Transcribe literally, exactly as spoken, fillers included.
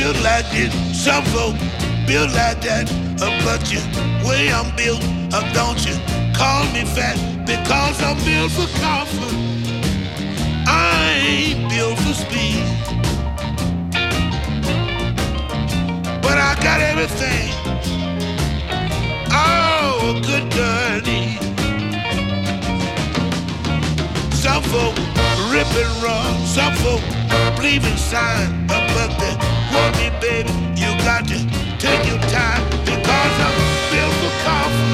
built like this. Some folk built like that. Uh, but you, way I'm built, uh, don't you call me fat because I'm built for comfort. I ain't built for speed, but I got everything. Oh, a good girl needs. Some folk rip and run, some folk believe in sign, uh, but they want me, baby. You got to take your time because I'm built for comfort.